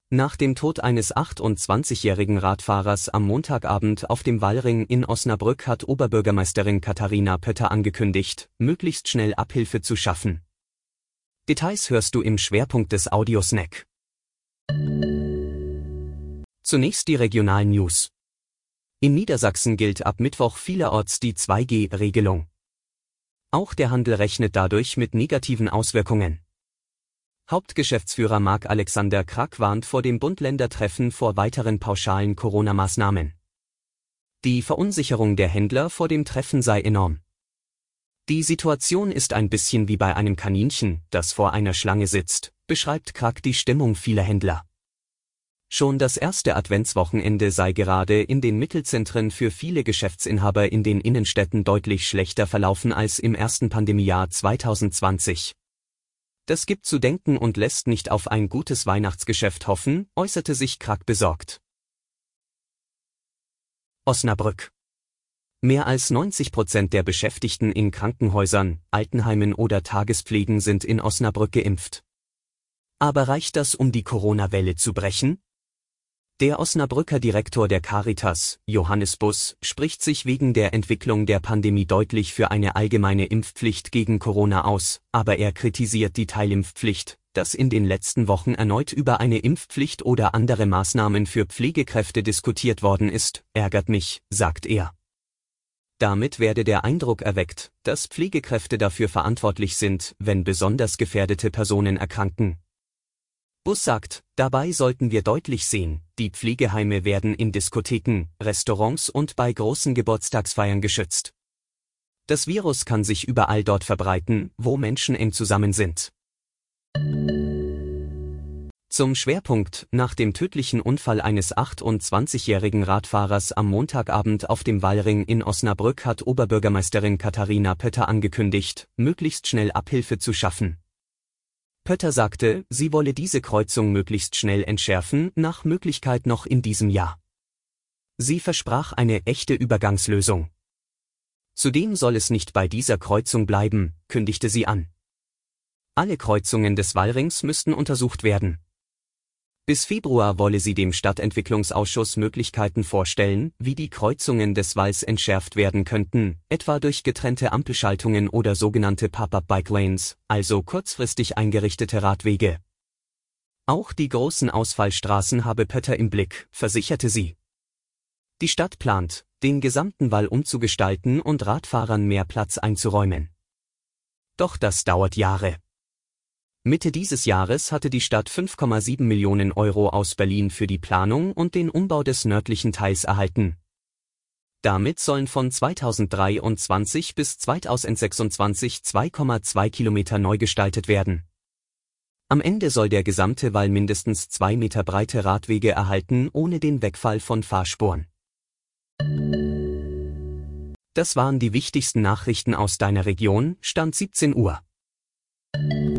Nach dem Tod eines 28-jährigen Radfahrers am Montagabend auf dem Wallring in Osnabrück hat Oberbürgermeisterin Katharina Pötter angekündigt, möglichst schnell Abhilfe zu schaffen. Details hörst du im Schwerpunkt des Audiosnack. Zunächst die regionalen News. In Niedersachsen gilt ab Mittwoch vielerorts die 2G-Regelung. Auch der Handel rechnet dadurch mit negativen Auswirkungen. Hauptgeschäftsführer Marc-Alexander Krack warnt vor dem Bund-Länder-Treffen vor weiteren pauschalen Corona-Maßnahmen. Die Verunsicherung der Händler vor dem Treffen sei enorm. Die Situation ist ein bisschen wie bei einem Kaninchen, das vor einer Schlange sitzt, beschreibt Krack die Stimmung vieler Händler. Schon das erste Adventswochenende sei gerade in den Mittelzentren für viele Geschäftsinhaber in den Innenstädten deutlich schlechter verlaufen als im ersten Pandemiejahr 2020. Das gibt zu denken und lässt nicht auf ein gutes Weihnachtsgeschäft hoffen, äußerte sich Krack besorgt. Osnabrück. Mehr als 90% der Beschäftigten in Krankenhäusern, Altenheimen oder Tagespflegen sind in Osnabrück geimpft. Aber reicht das, um die Corona-Welle zu brechen? Der Osnabrücker Direktor der Caritas, Johannes Buss, spricht sich wegen der Entwicklung der Pandemie deutlich für eine allgemeine Impfpflicht gegen Corona aus, aber er kritisiert die Teilimpfpflicht, dass in den letzten Wochen erneut über eine Impfpflicht oder andere Maßnahmen für Pflegekräfte diskutiert worden ist, ärgert mich, sagt er. Damit werde der Eindruck erweckt, dass Pflegekräfte dafür verantwortlich sind, wenn besonders gefährdete Personen erkranken. Buss sagt, dabei sollten wir deutlich sehen, die Pflegeheime werden in Diskotheken, Restaurants und bei großen Geburtstagsfeiern geschützt. Das Virus kann sich überall dort verbreiten, wo Menschen eng zusammen sind. Zum Schwerpunkt: Nach dem tödlichen Unfall eines 28-jährigen Radfahrers am Montagabend auf dem Wallring in Osnabrück hat Oberbürgermeisterin Katharina Pötter angekündigt, möglichst schnell Abhilfe zu schaffen. Pötter sagte, sie wolle diese Kreuzung möglichst schnell entschärfen, nach Möglichkeit noch in diesem Jahr. Sie versprach eine echte Übergangslösung. Zudem soll es nicht bei dieser Kreuzung bleiben, kündigte sie an. Alle Kreuzungen des Wallrings müssten untersucht werden. Bis Februar wolle sie dem Stadtentwicklungsausschuss Möglichkeiten vorstellen, wie die Kreuzungen des Walls entschärft werden könnten, etwa durch getrennte Ampelschaltungen oder sogenannte Pop-up-Bike-Lanes, also kurzfristig eingerichtete Radwege. Auch die großen Ausfallstraßen habe Pötter im Blick, versicherte sie. Die Stadt plant, den gesamten Wall umzugestalten und Radfahrern mehr Platz einzuräumen. Doch das dauert Jahre. Mitte dieses Jahres hatte die Stadt 5,7 Millionen Euro aus Berlin für die Planung und den Umbau des nördlichen Teils erhalten. Damit sollen von 2023 bis 2026 2,2 Kilometer neu gestaltet werden. Am Ende soll der gesamte Wall mindestens 2 Meter breite Radwege erhalten, ohne den Wegfall von Fahrspuren. Das waren die wichtigsten Nachrichten aus deiner Region, Stand 17 Uhr.